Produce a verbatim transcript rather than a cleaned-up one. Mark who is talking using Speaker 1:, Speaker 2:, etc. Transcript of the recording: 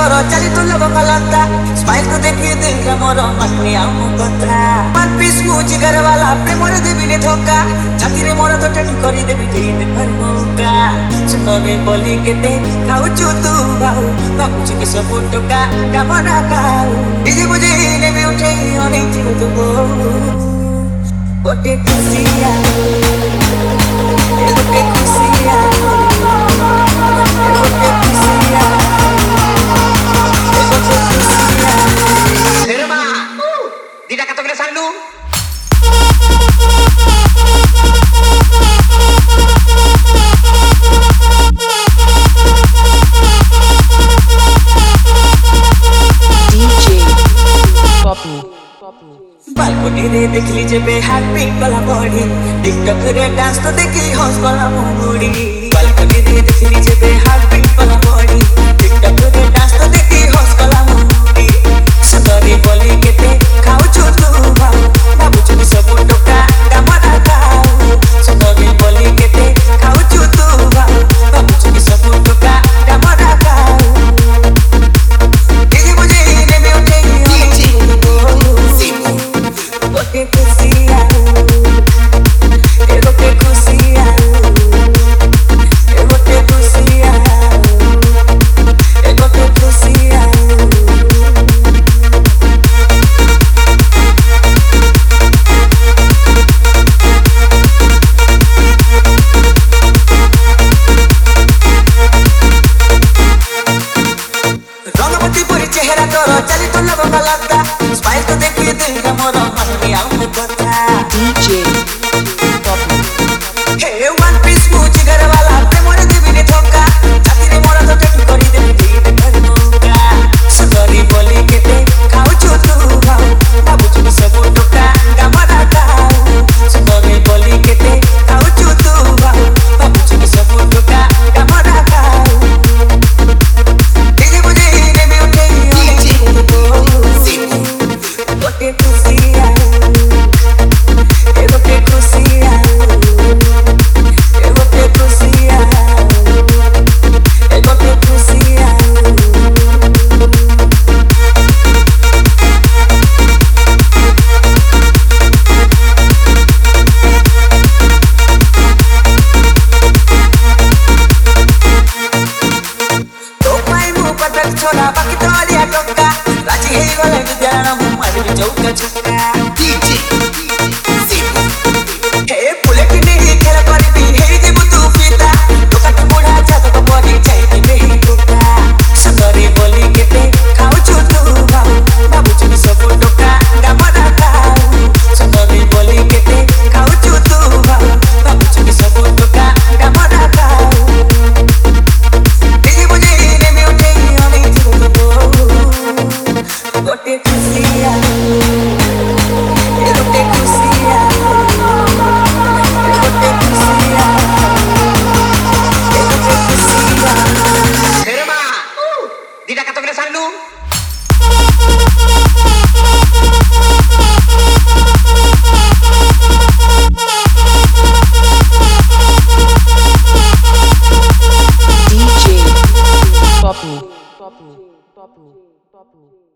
Speaker 1: तोर चली तो लोग गलता स्माइल को देखिए दिल का मोर मन में आऊं कथा मन पीस मुझ घर वाला प्रेम रे देवी ने धोखा छाती रे मोर तो टट करी देवी दिन भर मौका सुनबे बोली के ते खाऊ छु तू बाऊ बाबू छु के सब टोका कामना काऊ इजी मुझे ने भी उठे अने जीव तो गोटे खुशिया गोटे खुशिया गोटे खुशिया गोटे खुशिया निर्मा दीदा का तो के सालू
Speaker 2: डीजे पप्पू
Speaker 1: बालकोनी रे देख लीजिए बेहाल पिंक वाला बॉडी टिकटॉक रे डांस तो देखी हंस वाला मुंगुड़ी बालकोनी रे देख लीजिए बेहाल पिंक वाला बॉडी टिकटॉक रे डांस तो देखी हंस वाला मुंगुड़ी सुंदरी बोली के ते खाऊ छु तू बाऊ बाबू छु सब टोका कामना काऊ सुंदरी बोली के ते खाऊ छु तू बाऊ बाबू छु सब टोका कामना काऊ इजी मुझे ने में उठे गोटे खुशिया गोटे खुशिया गोटे खुशिया गोटे खुशिया रंगमती पूरी चेहरा तोर चली तो लोग गलता स्माइल तो देखिए दिल का मोर मन में आऊं कथा
Speaker 2: डीजे पप्पू
Speaker 1: हे वन पीस मुझ घर वाला प्रेम रे देवी ने धोखा छाती रे मोर तो टट करी देवी दिन भर मौका सुंदरी बोली के ते खाऊ छु तू बाऊ बाबू छु सब टोका कामना काऊ सुंदरी बोली के ते खाऊ छु तू बाऊ बाबू छु सब टोका कामना काऊ इजी मुझे ने में उठे गोटे खुशिया गोटे खुशिया गोटे खुशिया गोटे खुशिया तो पाई मुंह पर बैठ छोड़ा बाकी तो लिया टोका राजी है गले विद्याना मुंह मार चौका छक्का डीजे हे पुले की नहीं खेल करी दी हे दे तू फीता टोका तू बुढ़ा जा तो बॉडी चाहिए नहीं टोका सुंदरी बोली के ते खाऊ छु तू बाऊ बाबू छु सब टोका कामना काऊ सुंदरी बोली के ते खाऊ छु तू बाऊ बाबू छु सब टोका कामना काऊ इजी मुझे ने में उठे अने जीव तो गोटे खुशिया गोटे खुशिया गोटे खुशिया गोटे खुशिया निर्मा दीदा का तो के सालू
Speaker 2: डीजे पप्पू पप्पू पप्पू पप्पू